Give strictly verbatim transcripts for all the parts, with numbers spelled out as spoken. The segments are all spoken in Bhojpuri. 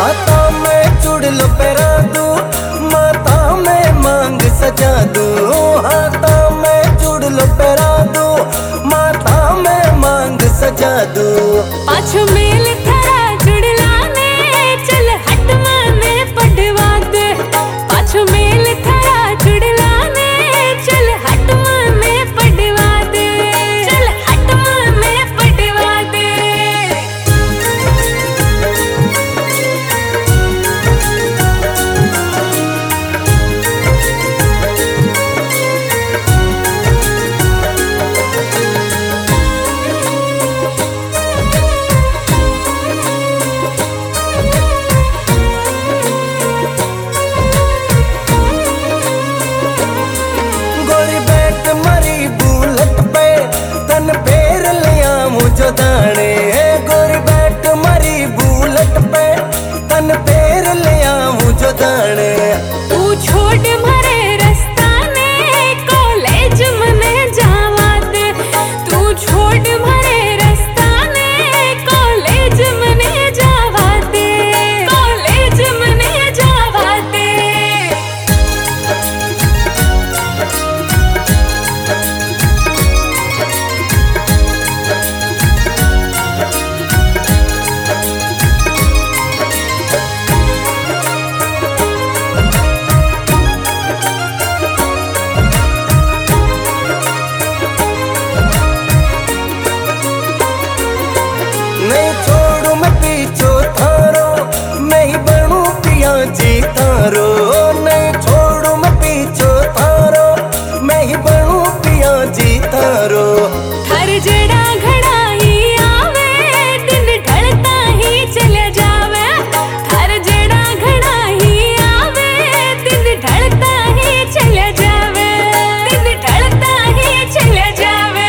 हाथा में चुड़लो पहरा दूं, माथा में मांग सजा दूं। हाथा में चुड़लो पहरा दूं, माथा में मांग सजा दूं। पाछो मेल थरा जुड़ला ने चल हट माने पटवा दे। पाछो मेल थरा जुड़ला ने चल हट माने पटवा दे। चल हट माने पटवा दे। मुझो दाने गोरी बैठ मरी बुलट पे, तन पैर लिया मुझो दाने। तू छोड़ मरे रास्ता ने कॉलेज मने जावा दे। तू छोड़ मरे रास्ता ने कॉलेज मने जावा दे। कॉलेज मने जावा दे। नहीं छोड़ू मैं पीछो थारो, मैं ही बनू पिया जी तारो। नहीं छोड़ू मैं पीछो थारो, मैं ही बनू पिया जी तारो। हर जड़ा घड़ा ही आवे, दिन ढलता ही चले जावे। हर जड़ा घड़ा ही आवे, दिन ढलता ही चले जावे। दिन ढलता ही चले जावे।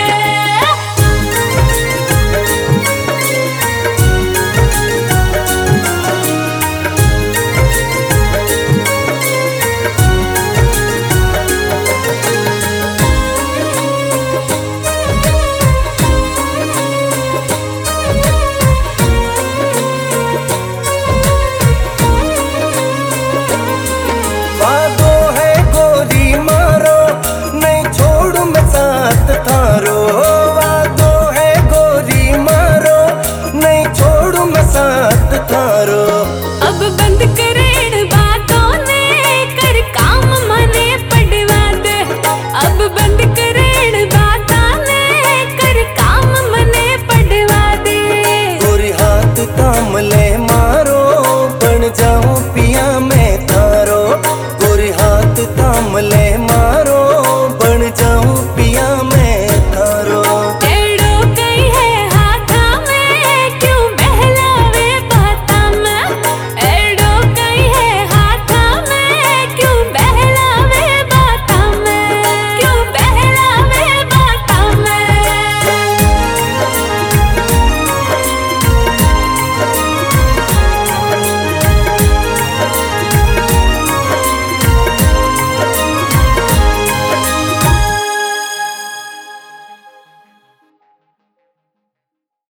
वादो है गोरी मारो, नहीं छोड़ू मैं साथ थारो। वादो है गोरी मारो, नहीं छोड़ू मैं साथ थारो।